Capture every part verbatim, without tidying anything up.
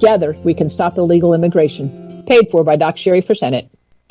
Together, we can stop illegal immigration. Paid for by Doc Sherry for Senate.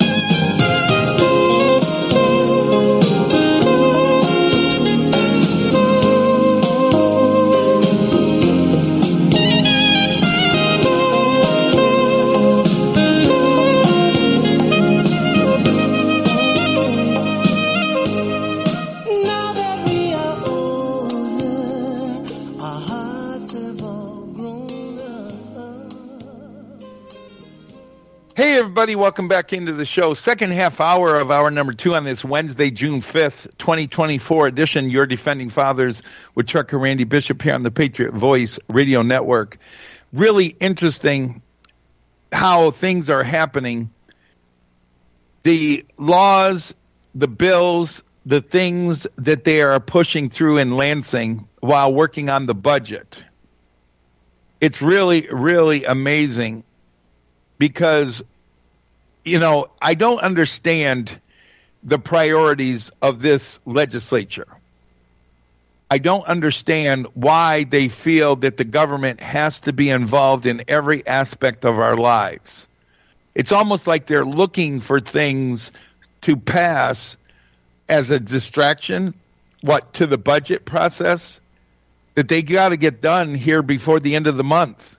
Hey, everybody, welcome back into the show. Second half hour of hour number two on this Wednesday, June fifth, twenty twenty-four edition. Your Defending Fathers with Chuck and Randy Bishop here on the Patriot Voice Radio Network. Really interesting how things are happening. The laws, the bills, the things that they are pushing through in Lansing while working on the budget. It's really, really amazing because, you know, I don't understand the priorities of this legislature. I don't understand why they feel that the government has to be involved in every aspect of our lives. It's almost like they're looking for things to pass as a distraction, what, to the budget process that they got to get done here before the end of the month.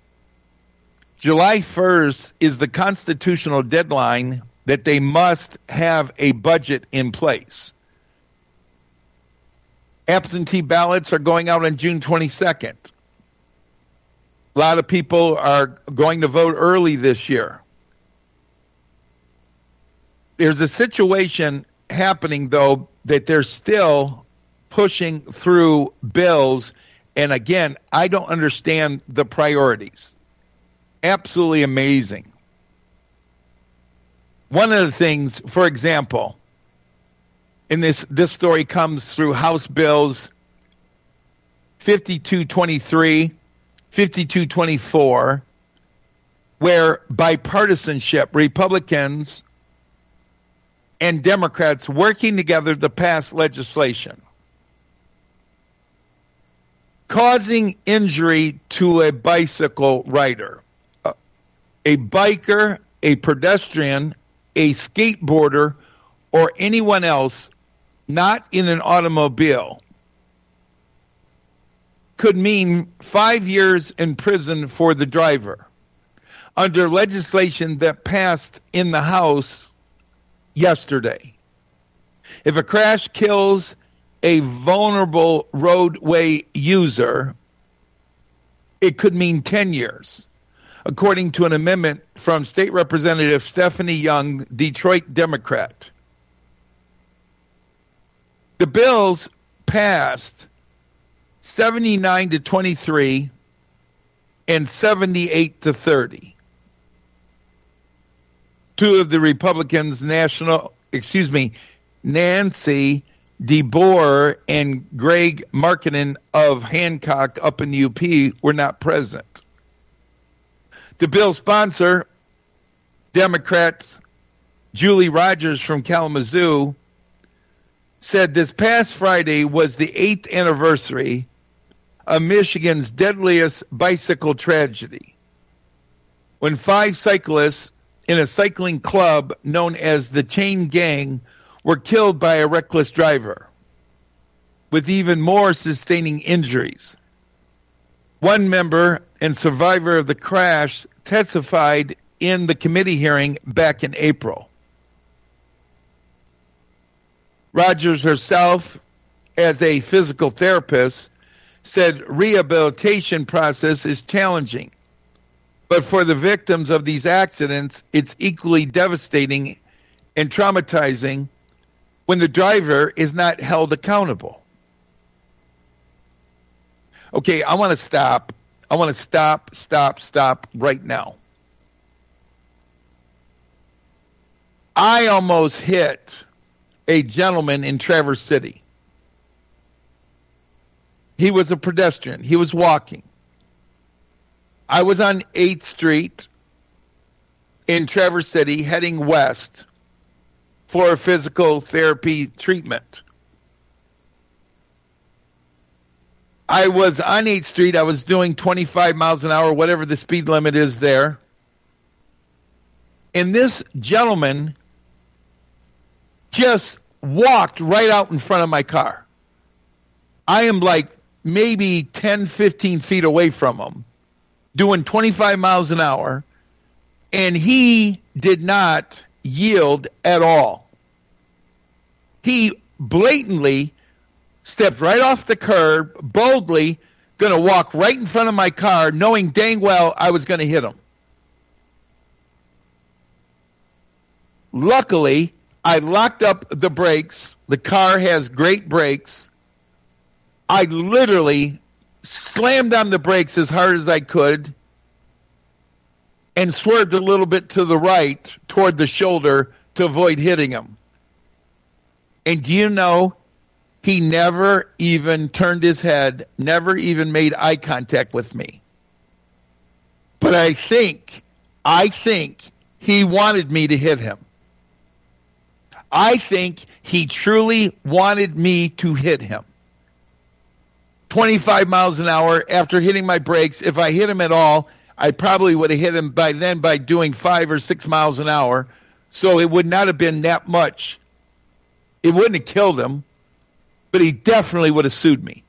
July first is the constitutional deadline that they must have a budget in place. Absentee ballots are going out on June twenty-second. A lot of people are going to vote early this year. There's a situation happening, though, that they're still pushing through bills. And again, I don't understand the priorities. Absolutely amazing. One of the things, for example, in this, this story comes through House Bills fifty-two twenty-three, fifty-two twenty-four, where bipartisanship, Republicans and Democrats working together to pass legislation causing injury to a bicycle rider. A biker, a pedestrian, a skateboarder, or anyone else not in an automobile could mean five years in prison for the driver under legislation that passed in the House yesterday. If a crash kills a vulnerable roadway user, it could mean ten years. According to an amendment from State Representative Stephanie Young, Detroit Democrat. The bills passed seventy-nine to twenty-three and seventy-eight to thirty. Two of the Republicans, national, excuse me, Nancy DeBoer and Greg Markinen of Hancock up in the U P were not present. The bill sponsor, Democrat Julie Rogers from Kalamazoo, said this past Friday was the eighth anniversary of Michigan's deadliest bicycle tragedy, when five cyclists in a cycling club known as the Chain Gang were killed by a reckless driver, with even more sustaining injuries. One member and survivor of the crash testified in the committee hearing back in April. Rogers herself, as a physical therapist, said rehabilitation process is challenging, but for the victims of these accidents, it's equally devastating and traumatizing when the driver is not held accountable. Okay, I want to stop. I want to stop, stop, stop right now. I almost hit a gentleman in Traverse City. He was a pedestrian. He was walking. I was on eighth Street in Traverse City heading west for a physical therapy treatment. I was on eighth Street. I was doing twenty-five miles an hour, whatever the speed limit is there. And this gentleman just walked right out in front of my car. I am like maybe ten, fifteen feet away from him, doing twenty-five miles an hour, and he did not yield at all. He blatantly stepped right off the curb, boldly going to walk right in front of my car, knowing dang well I was going to hit him. Luckily, I locked up the brakes. The car has great brakes. I literally slammed on the brakes as hard as I could and swerved a little bit to the right toward the shoulder to avoid hitting him. And do you know, he never even turned his head, never even made eye contact with me. But I think, I think he wanted me to hit him. I think he truly wanted me to hit him. twenty-five miles an hour after hitting my brakes. If I hit him at all, I probably would have hit him by then by doing five or six miles an hour. So it would not have been that much. It wouldn't have killed him, but he definitely would have sued me.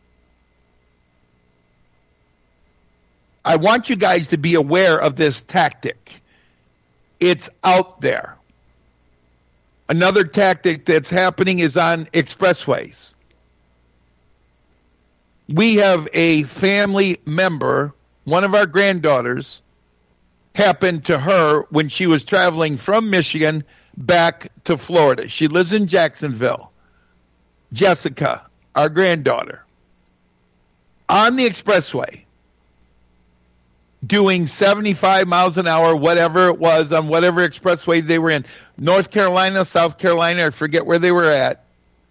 I want you guys to be aware of this tactic. It's out there. Another tactic that's happening is on expressways. We have a family member, one of our granddaughters, happened to her when she was traveling from Michigan back to Florida. She lives in Jacksonville. Jessica, our granddaughter, on the expressway, doing seventy-five miles an hour, whatever it was, on whatever expressway they were in. North Carolina, South Carolina, I forget where they were at.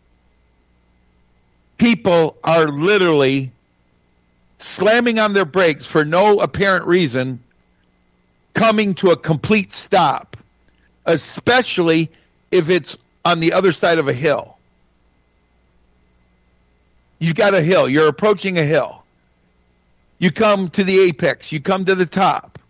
People are literally slamming on their brakes for no apparent reason, coming to a complete stop, especially if it's on the other side of a hill. You've got a hill. You're approaching a hill. You come to the apex. You come to the top.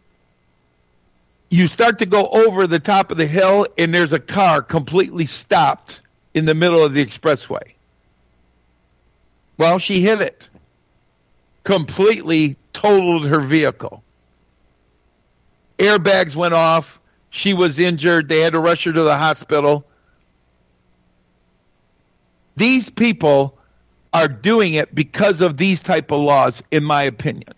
You start to go over the top of the hill, and there's a car completely stopped in the middle of the expressway. Well, she hit it. Completely totaled her vehicle. Airbags went off. She was injured. They had to rush her to the hospital. These people are doing it because of these type of laws, in my opinion.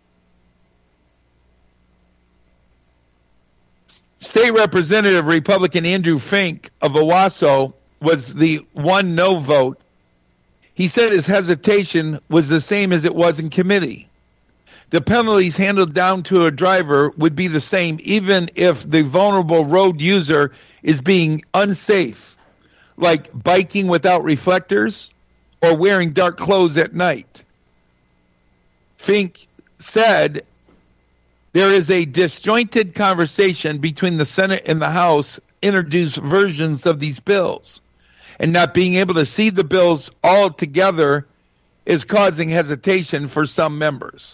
State Representative Republican Andrew Fink of Owasso was the one no vote. He said his hesitation was the same as it was in committee. The penalties handed down to a driver would be the same even if the vulnerable road user is being unsafe, like biking without reflectors or wearing dark clothes at night. Fink said there is a disjointed conversation between the Senate and the House introduced versions of these bills, and not being able to see the bills all together is causing hesitation for some members.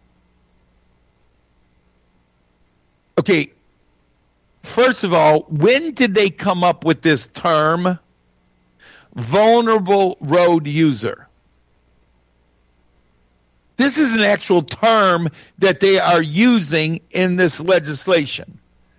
Okay, first of all, when did they come up with this term, vulnerable road user? This is an actual term that they are using in this legislation.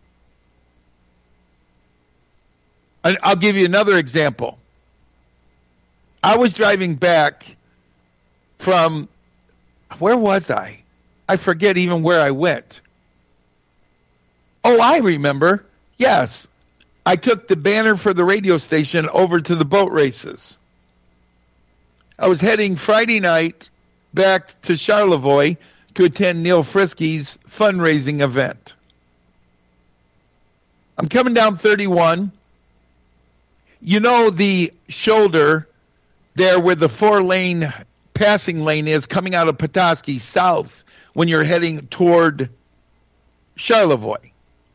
And I'll give you another example. I was driving back from, where was I? I forget even where I went. Oh, I remember. Yes. I took the banner for the radio station over to the boat races. I was heading Friday night back to Charlevoix to attend Neil Frisky's fundraising event. I'm coming down thirty-one. You know the shoulder there where the four-lane passing lane is coming out of Petoskey south when you're heading toward Charlevoix.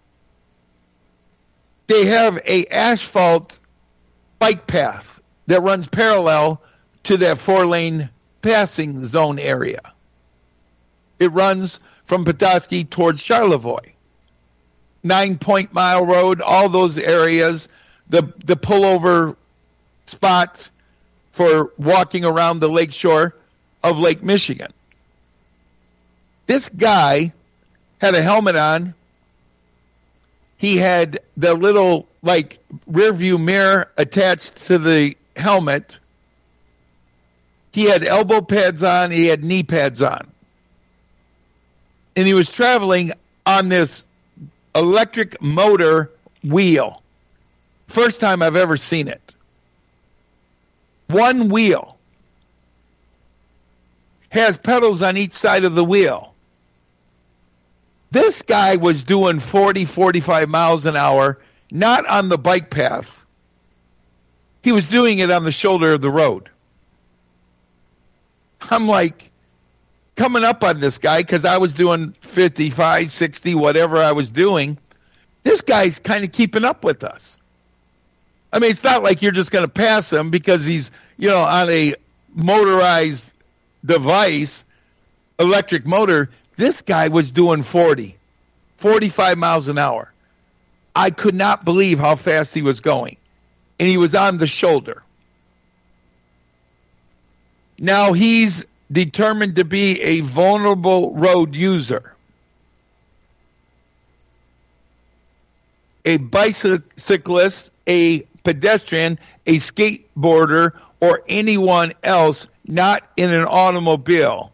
They have a asphalt bike path that runs parallel to that four-lane passing zone area. It runs from Petoskey towards Charlevoix. Nine Point Mile Road, all those areas, the, the pullover spots for walking around the lakeshore of Lake Michigan. This guy had a helmet on. He had the little, like, rear view mirror attached to the helmet. He had elbow pads on. He had knee pads on. And he was traveling on this electric motor wheel. First time I've ever seen it. One wheel. Has pedals on each side of the wheel. This guy was doing forty, forty-five miles an hour, not on the bike path. He was doing it on the shoulder of the road. I'm like, coming up on this guy, because I was doing fifty-five, sixty, whatever I was doing. This guy's kind of keeping up with us. I mean, it's not like you're just going to pass him because he's, you know, on a motorized device, electric motor. This guy was doing forty, forty-five miles an hour. I could not believe how fast he was going. And he was on the shoulder. Now he's determined to be a vulnerable road user. A bicyclist, a pedestrian, a skateboarder, or anyone else not in an automobile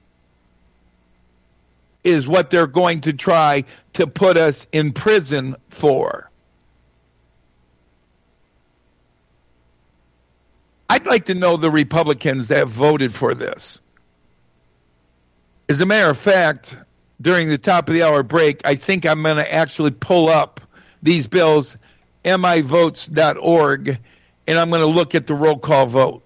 is what they're going to try to put us in prison for. I'd like to know the Republicans that voted for this. As a matter of fact, during the top of the hour break, I think I'm going to actually pull up these bills, m i votes dot org, and I'm going to look at the roll call vote.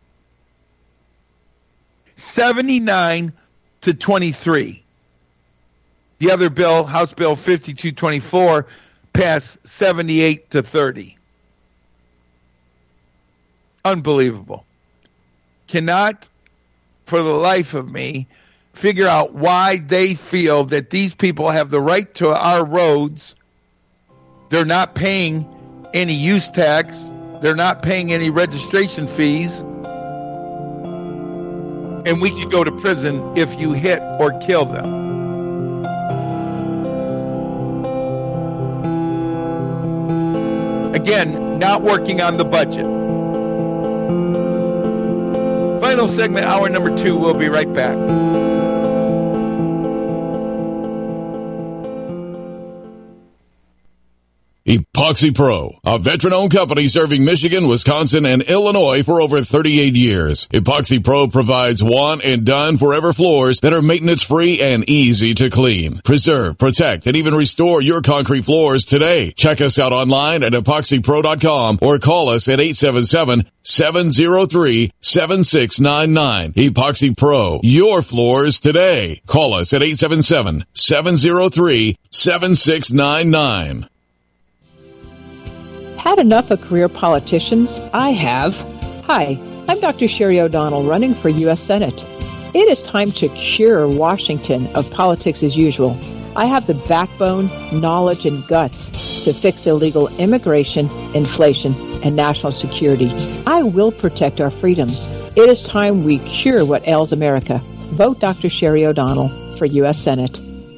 seventy-nine to twenty-three. The other bill, House Bill fifty-two twenty-four, passed seventy-eight to thirty. Unbelievable. Cannot, for the life of me, figure out why they feel that these people have the right to our roads. They're not paying any use tax. They're not paying any registration fees. And we could go to prison if you hit or kill them. Again, not working on the budget. Final segment, hour number two. We'll be right back. Epoxy Pro, a veteran-owned company serving Michigan, Wisconsin, and Illinois for over thirty-eight years. Epoxy Pro provides one-and-done forever floors that are maintenance-free and easy to clean. Preserve, protect, and even restore your concrete floors today. Check us out online at epoxy pro dot com or call us at eight seven seven, seven zero three, seven six nine nine. Epoxy Pro, your floors today. Call us at eight seven seven, seven zero three, seven six nine nine. Had enough of career politicians? I have. Hi, I'm Doctor Sherry O'Donnell running for U S Senate. It is time to cure Washington of politics as usual. I have the backbone, knowledge, and guts to fix illegal immigration, inflation, and national security. I will protect our freedoms. It is time we cure what ails America. Vote Doctor Sherry O'Donnell for U S Senate.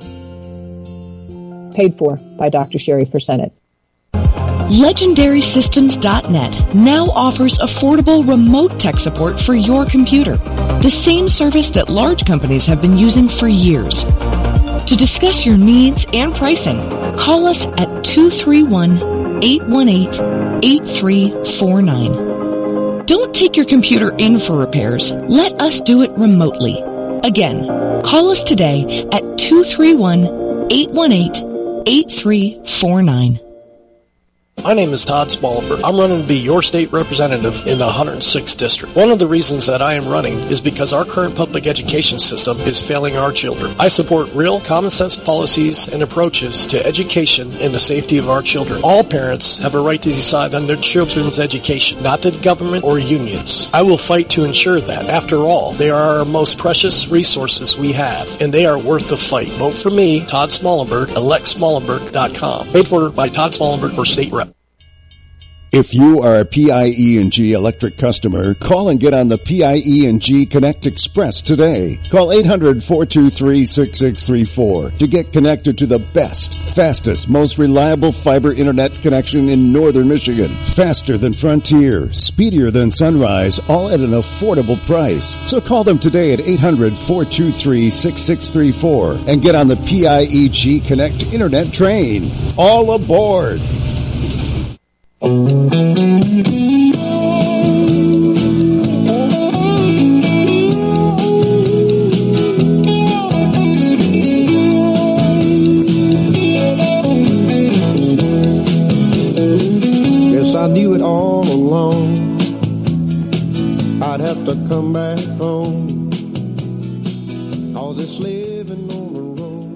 Paid for by Doctor Sherry for Senate. Legendary Systems dot net now offers affordable remote tech support for your computer, the same service that large companies have been using for years. To discuss your needs and pricing, call us at two three one, eight one eight, eight three four nine. Don't take your computer in for repairs. Let us do it remotely. Again, call us today at two three one, eight one eight, eight three four nine. My name is Todd Smallberg. I'm running to be your state representative in the one hundred sixth District. One of the reasons that I am running is because our current public education system is failing our children. I support real, common-sense policies and approaches to education and the safety of our children. All parents have a right to decide on their children's education, not the government or unions. I will fight to ensure that. After all, they are our most precious resources we have, and they are worth the fight. Vote for me, Todd Smallberg, elect smallberg dot com. Paid for by Todd Smallberg for state rep. If you are a P I E and G electric customer, call and get on the P I E and G Connect Express today. Call eight hundred, four two three, six six three four to get connected to the best, fastest, most reliable fiber internet connection in northern Michigan. Faster than Frontier, speedier than Sunrise, all at an affordable price. So call them today at eight hundred, four two three, six six three four and get on the P I E G Connect internet train. All aboard! Guess I knew it all along. I'd have to come back home, 'cause it's living on the road.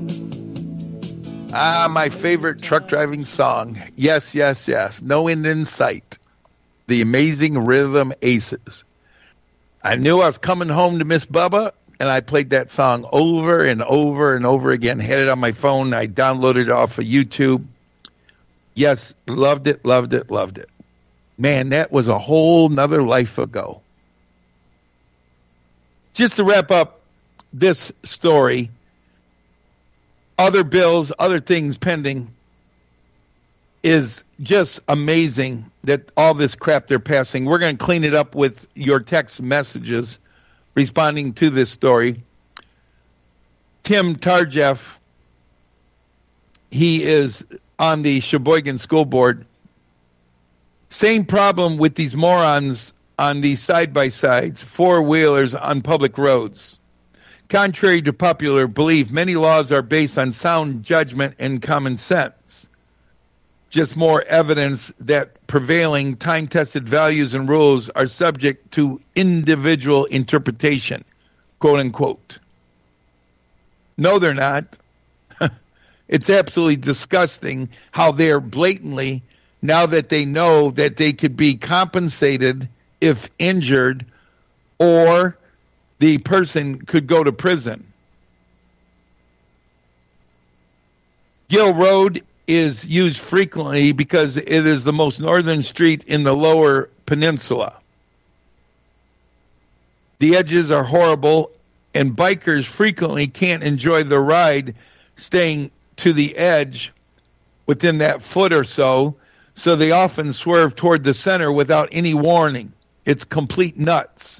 Ah, my favorite truck driving song. Yes, yes, yes. No End in Sight. The Amazing Rhythm Aces. I knew I was coming home to Miss Bubba, and I played that song over and over and over again. Had it on my phone. I downloaded it off of YouTube. Yes, loved it, loved it, loved it. Man, that was a whole nother life ago. Just to wrap up this story, other bills, other things pending, is just amazing that all this crap they're passing. We're going to clean it up with your text messages responding to this story. Tim Tarjeff, he is on the Sheboygan School Board. Same problem with these morons on these side-by-sides, four-wheelers on public roads. Contrary to popular belief, many laws are based on sound judgment and common sense. Just more evidence that prevailing time-tested values and rules are subject to individual interpretation, quote unquote. No, they're not. It's absolutely disgusting how they're blatantly, now that they know that they could be compensated if injured, or the person could go to prison. Gill Road is used frequently because it is the most northern street in the lower peninsula. The edges are horrible, and bikers frequently can't enjoy the ride staying to the edge within that foot or so, so they often swerve toward the center without any warning. It's complete nuts.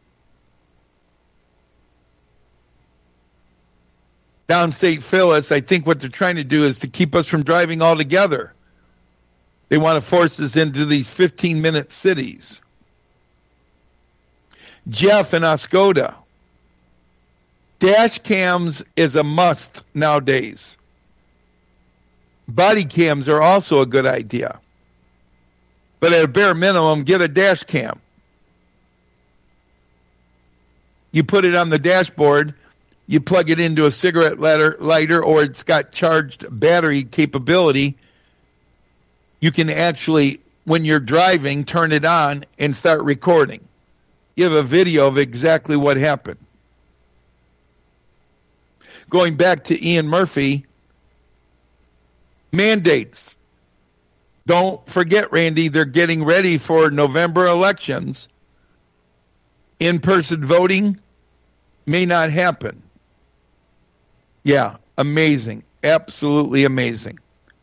Downstate Phyllis, I think what they're trying to do is to keep us from driving altogether. They want to force us into these fifteen-minute cities. Jeff in Oscoda, dash cams is a must nowadays. Body cams are also a good idea. But at a bare minimum, get a dash cam. You put it on the dashboard, you plug it into a cigarette lighter, lighter, or it's got charged battery capability. You can actually, when you're driving, turn it on and start recording. You have a video of exactly what happened. Going back to Ian Murphy, mandates. Don't forget, Randy, they're getting ready for November elections. In-person voting may not happen. Yeah, amazing. Absolutely amazing.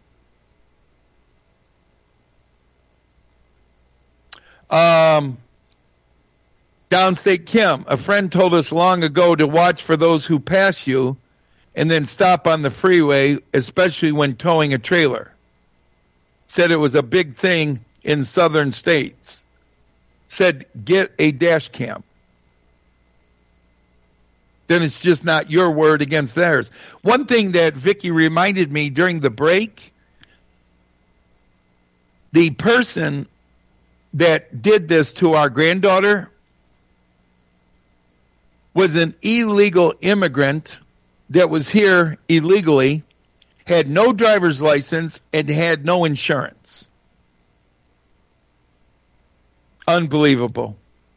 Um, Downstate Kim, a friend told us long ago to watch for those who pass you and then stop on the freeway, especially when towing a trailer. Said it was a big thing in southern states. Said, get a dash cam. Then it's just not your word against theirs. One thing that Vicky reminded me during the break, the person that did this to our granddaughter was an illegal immigrant that was here illegally, had no driver's license, and had no insurance. Unbelievable.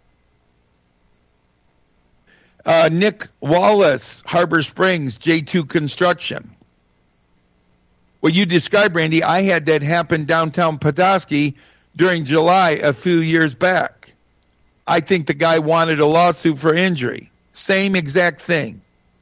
Uh, Nick Wallace, Harbor Springs, J two Construction. What you described, Randy, I had that happen downtown Petoskey during July a few years back. I think the guy wanted a lawsuit for injury. Same exact thing.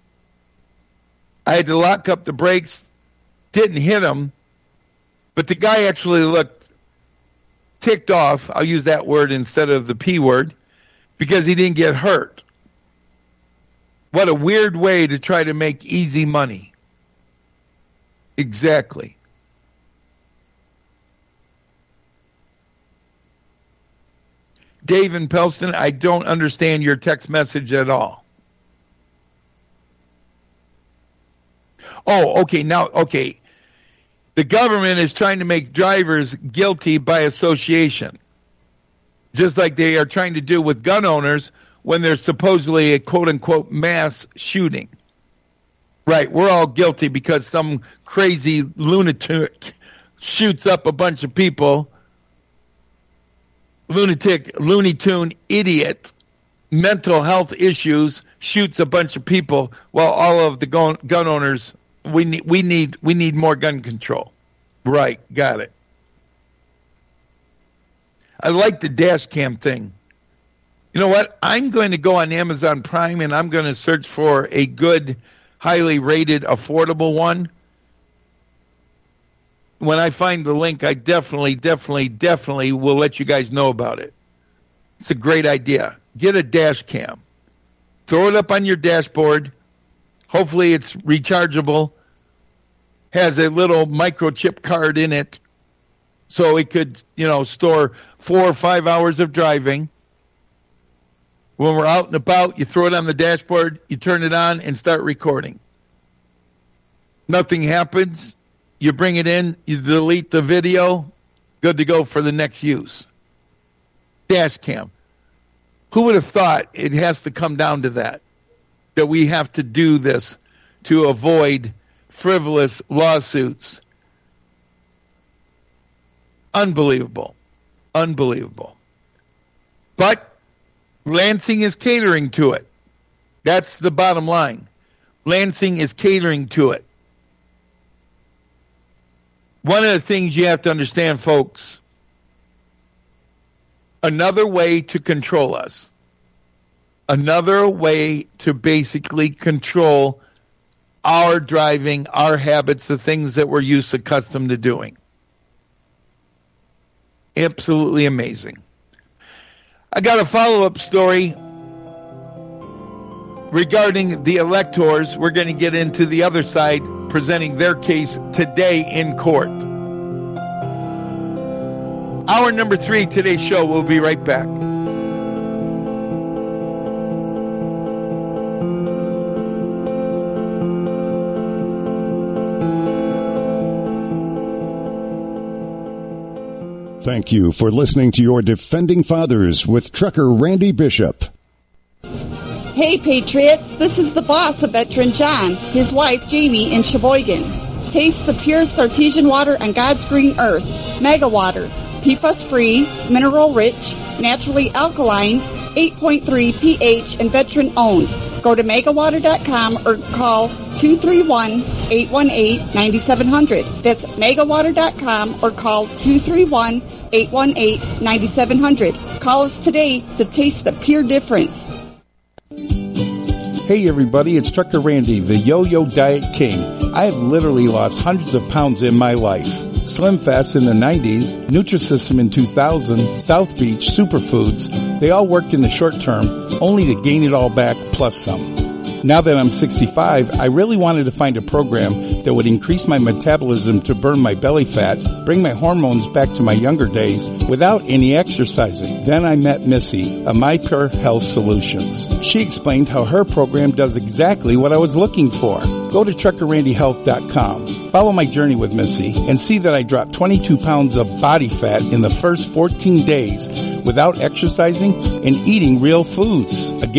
I had to lock up the brakes, didn't hit him, but the guy actually looked ticked off. I'll use that word instead of the P word, because he didn't get hurt. What a weird way to try to make easy money. Exactly. Dave in Pelston, I don't understand your text message at all. Oh, okay, now, okay. The government is trying to make drivers guilty by association, just like they are trying to do with gun owners when there's supposedly a quote-unquote mass shooting. Right, we're all guilty because some crazy lunatic shoots up a bunch of people. Lunatic, Looney Tune idiot, mental health issues, shoots a bunch of people while all of the gun, gun owners, we need, we need, we need more gun control. Right, got it. I like the dash cam thing. You know what? I'm going to go on Amazon Prime and I'm going to search for a good, highly rated, affordable one. When I find the link, I definitely, definitely, definitely will let you guys know about it. It's a great idea. Get a dash cam. Throw it up on your dashboard. Hopefully it's rechargeable. Has a little microchip card in it, so it could, you know, store four or five hours of driving. When we're out and about, you throw it on the dashboard, you turn it on, and start recording. Nothing happens. You bring it in, you delete the video, good to go for the next use. Dash cam. Who would have thought it has to come down to that? That we have to do this to avoid frivolous lawsuits. Unbelievable. Unbelievable. But Lansing is catering to it. That's the bottom line. Lansing is catering to it. One of the things you have to understand, folks, another way to control us, another way to basically control our driving, our habits, the things that we're used to accustomed to doing. Absolutely amazing. I got a follow-up story regarding the electors. We're going to get into the other side presenting their case today in court. Hour number three, today's show. We'll be right back. Thank you for listening to your Defending Fathers with Trucker Randy Bishop. Hey, Patriots, this is the boss of Veteran John, his wife Jamie in Sheboygan. Taste the purest artesian water on God's green earth, Mega Water, P FAS-free, mineral-rich, naturally alkaline, eight point three pH, and veteran-owned. Go to mega water dot com or call two three one, eight one eight, nine seven zero zero. That's mega water dot com or call two three one, eight one eight, nine seven zero zero. Call us today to taste the pure difference. Hey everybody, it's Trucker Randy, the Yo-Yo Diet King. I have literally lost hundreds of pounds in my life. Slim Fast in the nineties, Nutrisystem in two thousand, South Beach, Superfoods, they all worked in the short term, only to gain it all back plus some. Now that I'm sixty-five, I really wanted to find a program that would increase my metabolism to burn my belly fat, bring my hormones back to my younger days without any exercising. Then I met Missy of My Pure Health Solutions. She explained how her program does exactly what I was looking for. Go to trucker randy health dot com. Follow my journey with Missy and see that I dropped twenty-two pounds of body fat in the first fourteen days without exercising and eating real foods. Again,